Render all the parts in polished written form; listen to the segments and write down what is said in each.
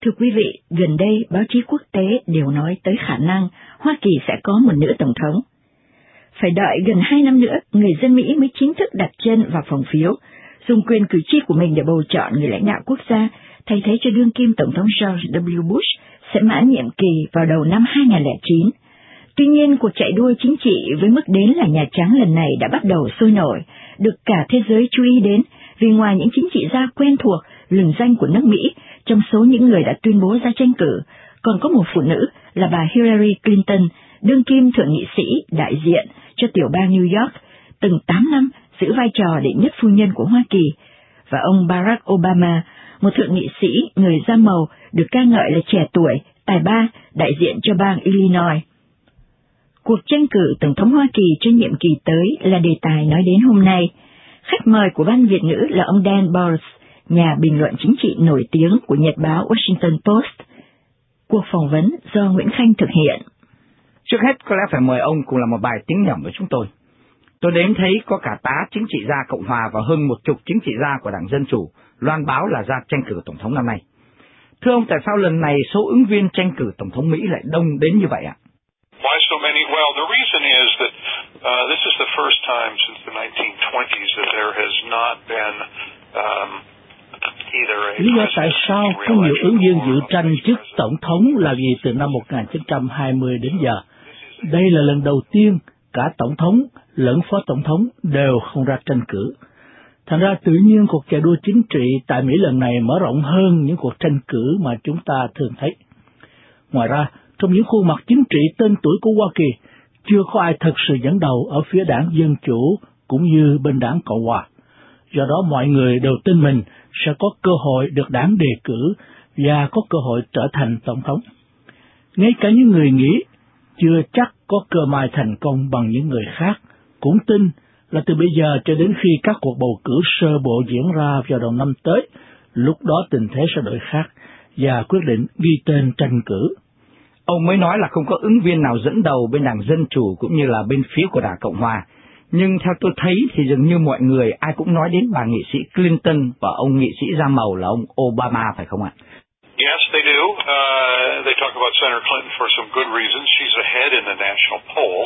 Thưa quý vị, gần đây báo chí quốc tế đều nói tới khả năng Hoa Kỳ sẽ có một nữ tổng thống. Phải đợi gần 2 năm nữa, người dân Mỹ mới chính thức đặt chân vào phòng phiếu, dùng quyền cử tri của mình để bầu chọn người lãnh đạo quốc gia, thay thế cho đương kim Tổng thống George W. Bush sẽ mãn nhiệm kỳ vào đầu năm 2009. Tuy nhiên, cuộc chạy đua chính trị với mức đến là Nhà Trắng lần này đã bắt đầu sôi nổi, được cả thế giới chú ý đến, vì ngoài những chính trị gia quen thuộc, lừng danh của nước Mỹ, trong số những người đã tuyên bố ra tranh cử, còn có một phụ nữ là bà Hillary Clinton, đương kim thượng nghị sĩ đại diện cho tiểu bang New York, từng 8 năm giữ vai trò đệ nhất phu nhân của Hoa Kỳ, và ông Barack Obama, một thượng nghị sĩ người da màu được ca ngợi là trẻ tuổi, tài ba, đại diện cho bang Illinois. Cuộc tranh cử Tổng thống Hoa Kỳ cho nhiệm kỳ tới là đề tài nói đến hôm nay. Khách mời của Ban Việt ngữ là ông Dan Bowles, nhà bình luận chính trị nổi tiếng của nhật báo Washington Post. Cuộc phỏng vấn do Nguyễn Khanh thực hiện. Trước hết có lẽ phải mời ông cùng làm một bài tiếng nhẩm với chúng tôi. Tôi đến thấy có cả tá chính trị gia Cộng hòa và hơn 10 chính trị gia của Đảng Dân Chủ loan báo là ra tranh cử Tổng thống năm nay. Thưa ông, tại sao lần này số ứng viên tranh cử Tổng thống Mỹ lại đông đến như vậy ạ? Why so many? Well, the reason is that this is the first time since the 1920s that there has not been either a... Lý do tại sao có nhiều ứng viên dự tranh chức Tổng thống là vì từ năm 1920 đến giờ. Đây là lần đầu tiên cả Tổng thống lẫn Phó Tổng thống đều không ra tranh cử. Thành ra tự nhiên cuộc chạy đua chính trị tại Mỹ lần này mở rộng hơn những cuộc tranh cử mà chúng ta thường thấy. Ngoài ra, trong những khuôn mặt chính trị tên tuổi của Hoa Kỳ, chưa có ai thực sự dẫn đầu ở phía đảng Dân Chủ cũng như bên đảng Cộng hòa. Do đó mọi người đều tin mình sẽ có cơ hội được đảng đề cử và có cơ hội trở thành Tổng thống. Ngay cả những người nghĩ chưa chắc có cơ may thành công bằng những người khác, cũng tin là từ bây giờ cho đến khi các cuộc bầu cử sơ bộ diễn ra vào đầu năm tới, lúc đó tình thế sẽ đổi khác và quyết định ghi tên tranh cử. Ông mới nói là không có ứng viên nào dẫn đầu bên Đảng Dân Chủ cũng như là bên phía của Đảng Cộng hòa. Nhưng theo tôi thấy thì dường như mọi người ai cũng nói đến bà nghị sĩ Clinton và ông nghị sĩ da màu là ông Obama, phải không ạ? Yes, they do. They talk about Senator Clinton for some good reasons. She's ahead in the national polls,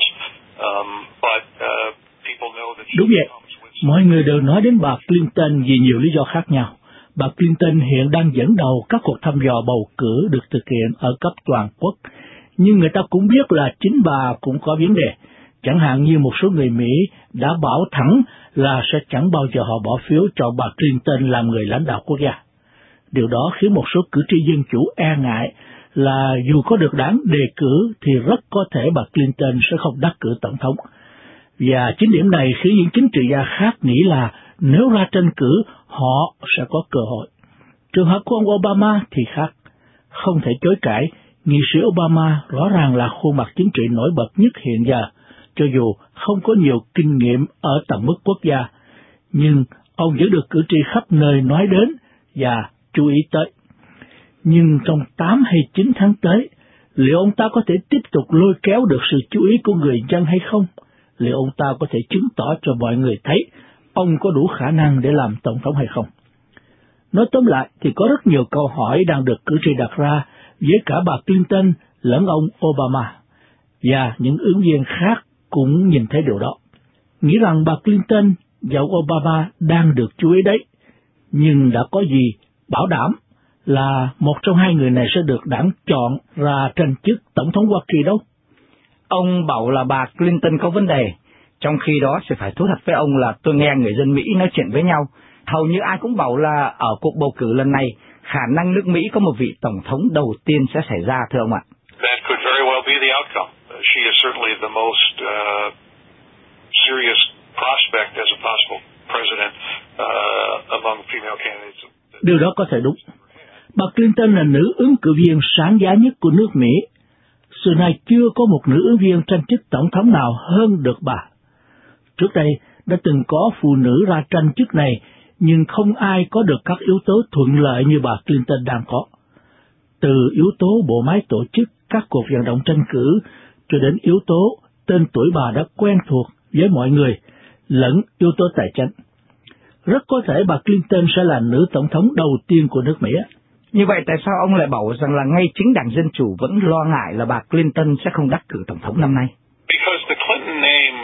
but people know that she... Đúng vậy. Mọi người đều nói đến bà Clinton vì nhiều lý do khác nhau. Bà Clinton hiện đang dẫn đầu các cuộc thăm dò bầu cử được thực hiện ở cấp toàn quốc, nhưng người ta cũng biết là chính bà cũng có vấn đề. Chẳng hạn như một số người Mỹ đã bảo thẳng là sẽ chẳng bao giờ họ bỏ phiếu cho bà Clinton làm người lãnh đạo quốc gia. Điều đó khiến một số cử tri Dân Chủ e ngại là dù có được đảng đề cử thì rất có thể bà Clinton sẽ không đắc cử Tổng thống. Và chính điểm này khiến những chính trị gia khác nghĩ là nếu ra tranh cử, họ sẽ có cơ hội. Trường hợp của ông Obama thì khác. Không thể chối cãi, nghị sĩ Obama rõ ràng là khuôn mặt chính trị nổi bật nhất hiện giờ, cho dù không có nhiều kinh nghiệm ở tầm mức quốc gia, nhưng ông vẫn được cử tri khắp nơi nói đến và chú ý tới. Nhưng trong 8 hay 9 tháng tới, liệu ông ta có thể tiếp tục lôi kéo được sự chú ý của người dân hay không? Liệu ông ta có thể chứng tỏ cho mọi người thấy ông có đủ khả năng để làm Tổng thống hay không? Nói tóm lại thì có rất nhiều câu hỏi đang được cử tri đặt ra với cả bà Clinton lẫn ông Obama, và những ứng viên khác cũng nhìn thấy điều đó. Nghĩ rằng bà Clinton và ông Obama đang được chú ý đấy, nhưng đã có gì bảo đảm là một trong hai người này sẽ được đảng chọn ra tranh chức Tổng thống Hoa Kỳ đâu. Ông bảo là bà Clinton có vấn đề, trong khi đó sẽ phải thú thật với ông là tôi nghe người dân Mỹ nói chuyện với nhau. Hầu như ai cũng bảo là ở cuộc bầu cử lần này, khả năng nước Mỹ có một vị Tổng thống đầu tiên sẽ xảy ra, thưa ông ạ. That could very well be the outcome. She is certainly the most serious prospect as a possible president among female candidates. Điều đó có thể đúng. Bà Clinton là nữ ứng cử viên sáng giá nhất của nước Mỹ. Xưa nay chưa có một nữ ứng viên tranh chức Tổng thống nào hơn được bà. Trước đây đã từng có phụ nữ ra tranh chức này, nhưng không ai có được các yếu tố thuận lợi như bà Clinton đang có. Từ yếu tố bộ máy tổ chức các cuộc vận động tranh cử, cho đến yếu tố tên tuổi bà đã quen thuộc với mọi người, lẫn yếu tố tài chính. Rất có thể bà Clinton sẽ là nữ tổng thống đầu tiên của nước Mỹ. Như vậy tại sao ông lại bảo rằng là ngay chính Đảng Dân Chủ vẫn lo ngại là bà Clinton sẽ không đắc cử tổng thống năm nay? Because the Clinton name,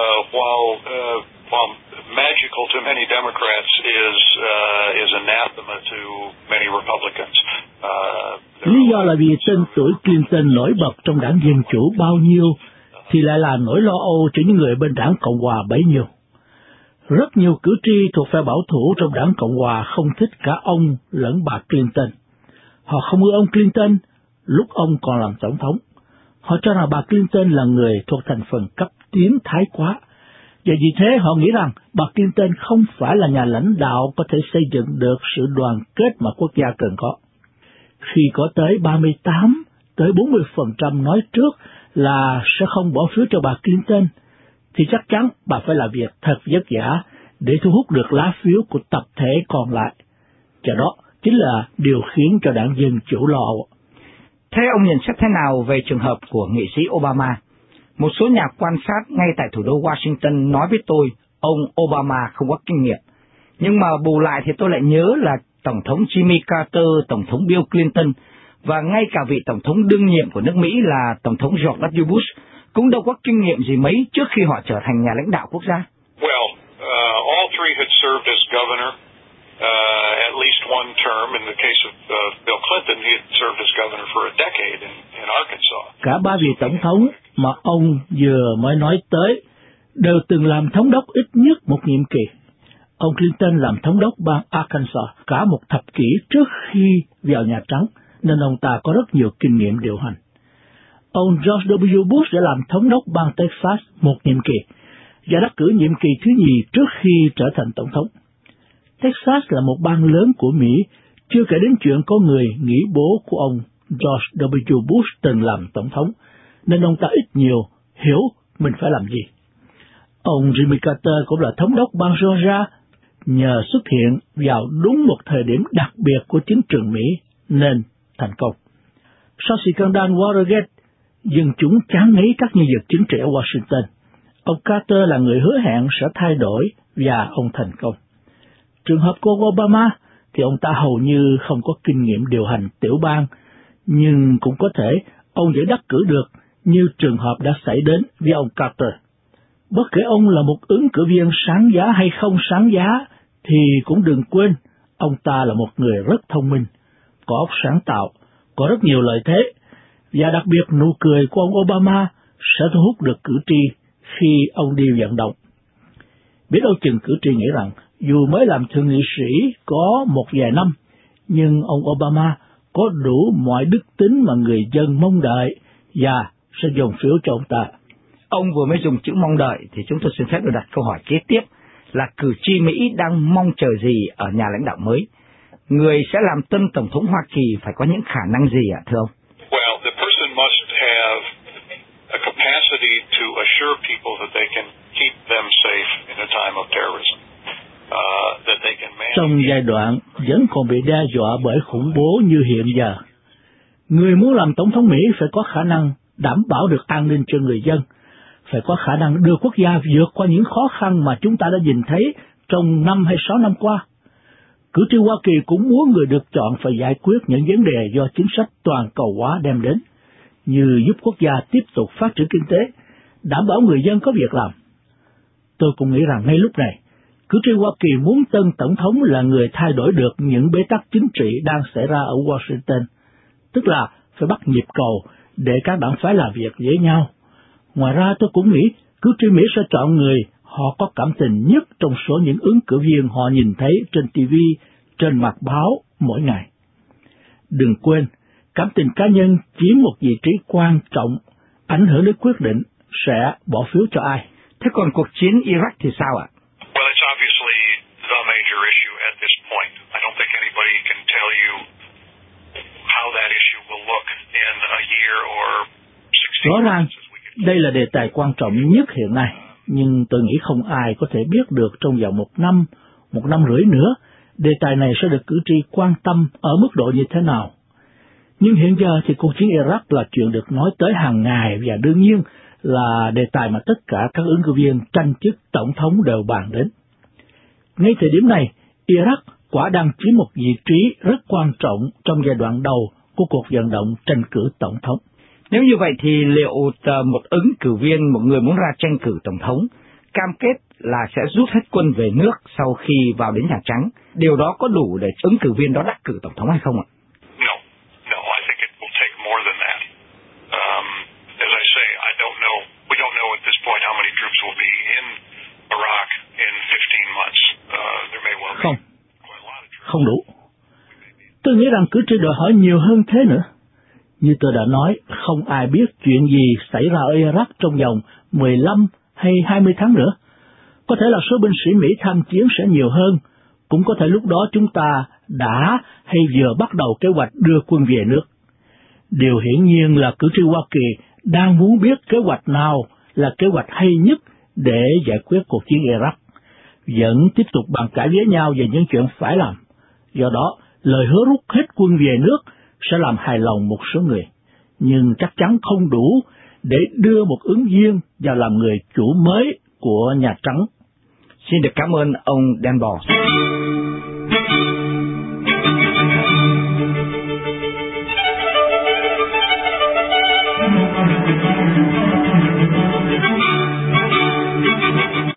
while magical to many Democrats, is anathema to many Republicans. Lý do là vì tên tuổi Clinton nổi bật trong Đảng Dân Chủ bao nhiêu thì lại là nỗi lo âu cho những người bên Đảng Cộng Hòa bấy nhiêu. Rất nhiều cử tri thuộc phe bảo thủ trong Đảng Cộng Hòa không thích cả ông lẫn bà Clinton. Họ không ưa ông Clinton lúc ông còn làm tổng thống. Họ cho rằng bà Clinton là người thuộc thành phần cấp tiến thái quá. Và vì thế họ nghĩ rằng bà Clinton không phải là nhà lãnh đạo có thể xây dựng được sự đoàn kết mà quốc gia cần có. Khi có tới 38, tới 40% nói trước là sẽ không bỏ phiếu cho bà Clinton, thì chắc chắn bà phải làm việc thật vất vả để thu hút được lá phiếu của tập thể còn lại. Và đó chính là điều khiến cho Đảng Dân Chủ lo âu. Thế ông nhận xét thế nào về trường hợp của nghị sĩ Obama? Một số nhà quan sát ngay tại thủ đô Washington nói với tôi ông Obama không có kinh nghiệm. Nhưng mà bù lại thì tôi lại nhớ là Tổng thống Jimmy Carter, Tổng thống Bill Clinton và ngay cả vị Tổng thống đương nhiệm của nước Mỹ là Tổng thống George W. Bush cũng đâu có kinh nghiệm gì mấy trước khi họ trở thành nhà lãnh đạo quốc gia. Well, all three had served as governor. At least one term. In the case of Bill Clinton, he had served as governor for a decade in Arkansas. Cả ba vị tổng thống mà ông vừa mới nói tới đều từng làm thống đốc ít nhất một nhiệm kỳ. Ông Clinton làm thống đốc bang Arkansas cả một thập kỷ trước khi vào Nhà Trắng, nên ông ta có rất nhiều kinh nghiệm điều hành. Ông George W. Bush đã làm thống đốc bang Texas một nhiệm kỳ và đắc cử nhiệm kỳ thứ nhì trước khi trở thành tổng thống. Texas là một bang lớn của Mỹ, chưa kể đến chuyện có người nghĩ bố của ông George W. Bush từng làm tổng thống, nên ông ta ít nhiều hiểu mình phải làm gì. Ông Jimmy Carter cũng là thống đốc bang Georgia, nhờ xuất hiện vào đúng một thời điểm đặc biệt của chính trường Mỹ nên thành công. Sau scandal Watergate, dân chúng chán ngấy các nhân vật chính trị ở Washington. Ông Carter là người hứa hẹn sẽ thay đổi và ông thành công. Trường hợp của Obama thì ông ta hầu như không có kinh nghiệm điều hành tiểu bang, nhưng cũng có thể ông vẫn đắc cử được như trường hợp đã xảy đến với ông Carter. Bất kể ông là một ứng cử viên sáng giá hay không sáng giá, thì cũng đừng quên ông ta là một người rất thông minh, có óc sáng tạo, có rất nhiều lợi thế, và đặc biệt nụ cười của ông Obama sẽ thu hút được cử tri khi ông đi vận động. Biết đâu chừng cử tri nghĩ rằng dù mới làm thượng nghị sĩ có một vài năm, nhưng ông Obama có đủ mọi đức tính mà người dân mong đợi và sẽ dồn phiếu cho ông ta. Ông vừa mới dùng chữ mong đợi thì chúng tôi xin phép được đặt câu hỏi kế tiếp là cử tri Mỹ đang mong chờ gì ở nhà lãnh đạo mới? Người sẽ làm tân tổng thống Hoa Kỳ phải có những khả năng gì ạ, thưa ông? Well, the person must have a capacity to assure people that they can keep them safe in a time of terrorism. Trong giai đoạn vẫn còn bị đe dọa bởi khủng bố như hiện giờ, người muốn làm tổng thống Mỹ phải có khả năng đảm bảo được an ninh cho người dân, phải có khả năng đưa quốc gia vượt qua những khó khăn mà chúng ta đã nhìn thấy trong 5 hay 6 năm qua. Cử tri Hoa Kỳ cũng muốn người được chọn phải giải quyết những vấn đề do chính sách toàn cầu hóa đem đến, như giúp quốc gia tiếp tục phát triển kinh tế, đảm bảo người dân có việc làm. Tôi cũng nghĩ rằng ngay lúc này, cử tri Hoa Kỳ muốn tân tổng thống là người thay đổi được những bế tắc chính trị đang xảy ra ở Washington, tức là phải bắt nhịp cầu để các đảng phái làm việc với nhau. Ngoài ra tôi cũng nghĩ cử tri Mỹ sẽ chọn người họ có cảm tình nhất trong số những ứng cử viên họ nhìn thấy trên TV, trên mặt báo mỗi ngày. Đừng quên, cảm tình cá nhân chiếm một vị trí quan trọng, ảnh hưởng đến quyết định sẽ bỏ phiếu cho ai. Thế còn cuộc chiến Iraq thì sao ạ? Well, it's obviously the major issue at this point. I don't think anybody can tell you how that issue will look in a year or 16 Rõ ràng, months. đây là đề tài quan trọng nhất hiện nay, nhưng tôi nghĩ không ai có thể biết được trong vòng một năm rưỡi nữa, đề tài này sẽ được cử tri quan tâm ở mức độ như thế nào. Nhưng hiện giờ thì cuộc chiến Iraq là chuyện được nói tới hàng ngày và đương nhiên là đề tài mà tất cả các ứng cử viên tranh chức tổng thống đều bàn đến. Ngay thời điểm này, Iraq quả đang chiếm một vị trí rất quan trọng trong giai đoạn đầu của cuộc vận động tranh cử tổng thống. Nếu như vậy thì liệu một ứng cử viên, một người muốn ra tranh cử tổng thống, cam kết là sẽ rút hết quân về nước sau khi vào đến Nhà Trắng, điều đó có đủ để ứng cử viên đó đắc cử tổng thống hay không ạ? No, I think it will take more than that. As I say, we don't know at this point how many troops will be in Iraq in 15 months. There may well be quite a lot of troops. Không đủ. Tôi nghĩ rằng cử tri đòi hỏi nhiều hơn thế nữa. Như tôi đã nói, không ai biết chuyện gì xảy ra ở Iraq trong vòng 15 hay 20 tháng nữa. Có thể là số binh sĩ Mỹ tham chiến sẽ nhiều hơn, cũng có thể lúc đó chúng ta đã hay vừa bắt đầu kế hoạch đưa quân về nước. Điều hiển nhiên là cử tri Hoa Kỳ đang muốn biết kế hoạch nào là kế hoạch hay nhất để giải quyết cuộc chiến Iraq. Vẫn tiếp tục bàn cãi với nhau về những chuyện phải làm. Do đó, lời hứa rút hết quân về nước sẽ làm hài lòng một số người, nhưng chắc chắn không đủ để đưa một ứng viên vào làm người chủ mới của Nhà Trắng. Xin được cảm ơn ông Dan Balz.